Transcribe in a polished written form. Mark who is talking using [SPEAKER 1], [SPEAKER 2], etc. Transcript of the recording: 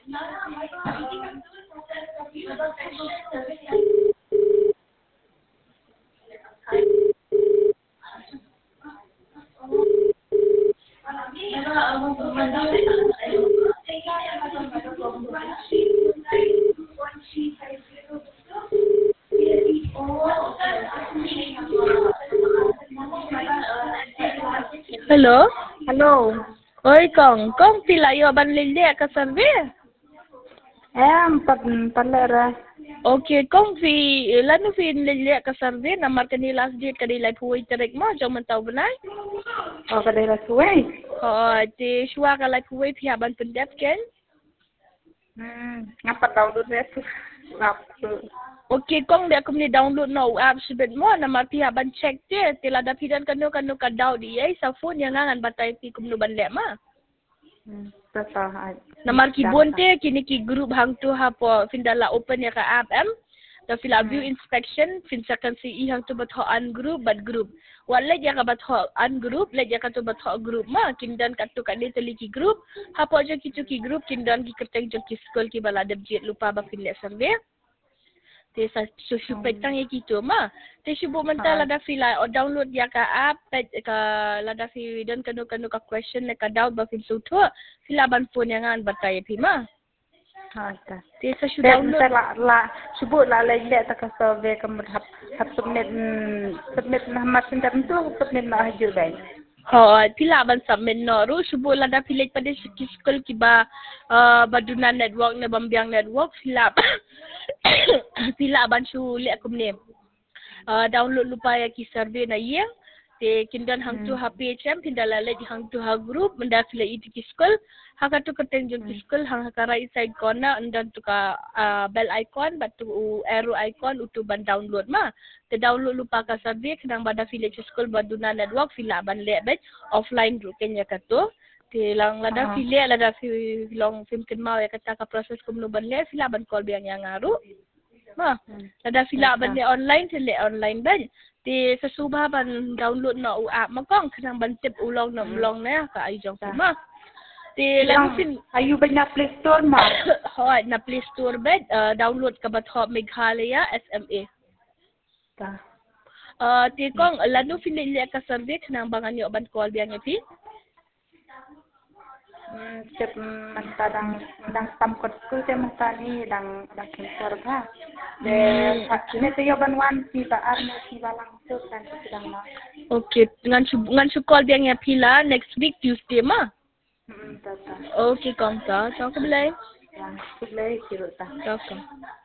[SPEAKER 1] Hello?
[SPEAKER 2] Hello.
[SPEAKER 1] Oi, Kong pila yo ban lilia ka survey?
[SPEAKER 2] Palera.
[SPEAKER 1] Okay, Kong lanu lilia ka survey namar kani last date kadi lai puai tarik mo jom mentau benai.
[SPEAKER 2] Oh, kadai la suai.
[SPEAKER 1] Oh, ti shua ka lai puai pihak ban pendap kan?
[SPEAKER 2] Ngapa download itu?
[SPEAKER 1] Okay, Kong dia aku ni download no app sebet mo namar pihak ban check dia tila da pidan kanu ka daw dia sa phone yang ngan batai pi kumnu ban lek ma.
[SPEAKER 2] Betul.
[SPEAKER 1] Namar ki bonte kini ki group hang tu ha po findala open ya ka app da fila view inspection fin second CE hang tu bat ho ungroup bat group wala ja ka bat ho ungroup le ja ka tu bat ho group ma kindan ka tu ka de teli ki group ha po jo ki tu ki group kindan ki keteng jo ki school ki bala de jet lupa ba fin le survey te sa su petang ya ki tu ma te shubu mental ada fila o download ya ka app ka lada fi dan kanu ka question le ka doubt ba fin su tu fila ban phone yang an batai pi ma
[SPEAKER 2] Ada.
[SPEAKER 1] te sa shu download
[SPEAKER 2] sebut la le tak survey kamu hap submit nama sendiri tu submit nak hajar baik.
[SPEAKER 1] Pila ban submit no ru shubu lada filet pada school ki ba baduna network ne bambiang network fila pila ban shu le akum ne download lupa ya ki survey na ye te kindan hang tu HPHM pindala le hang tu ha group menda fila itu ki school haka tu keteng jong ki school hang ka right side corner and tu ka bell icon batu arrow icon utu ban download ma te download lupa ka survey kedang bada fila ki school baduna network fila ban le bet offline ru kenya ka tu te lang lada fila lada long film ken mau ya kata ka proses kumnu ban le fila ban call biang yang ngaru ma lada fila ban le online te le online ban ti sasuba ban download na app makong kadang ban tip ulong na ulong na ka ai jong ma ti lagu fin
[SPEAKER 2] ayu banyak Play Store ma
[SPEAKER 1] hoy na Play Store bet download ka bat ho Meghalaya SMA
[SPEAKER 2] ta
[SPEAKER 1] ti kong lagu fin le ka survey kadang bangan yo ban call biang pi
[SPEAKER 2] cep mata dang stam kot ku ce mata ni dang sensor ba ne te yo ban wan si ba arne si ba langsung kan sedang ma
[SPEAKER 1] okay ngan su call biang ya pila next week Tuesday ma
[SPEAKER 2] ta
[SPEAKER 1] okay kong ta so ka belai
[SPEAKER 2] ya belai kiro ta
[SPEAKER 1] okay